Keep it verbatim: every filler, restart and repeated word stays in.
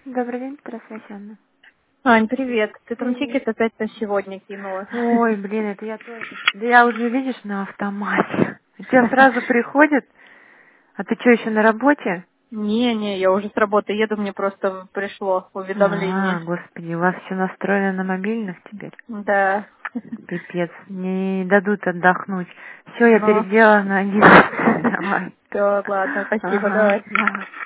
Добрый день, Трасвященна. Ань, привет. Ты там Привет. тикет опять на сегодня кинула. Ой, блин, это я тоже. Да я уже, видишь, на автомате. У тебя сразу приходит, а ты что, еще на работе? Не-не, я уже с работы еду, мне просто пришло А, уведомление. господи, у вас все настроено на мобильных теперь? Да. Пипец, не дадут отдохнуть. Все, я Ну, переделала на одиннадцать. Давай. все, ладно, спасибо, Ага, давай. давай.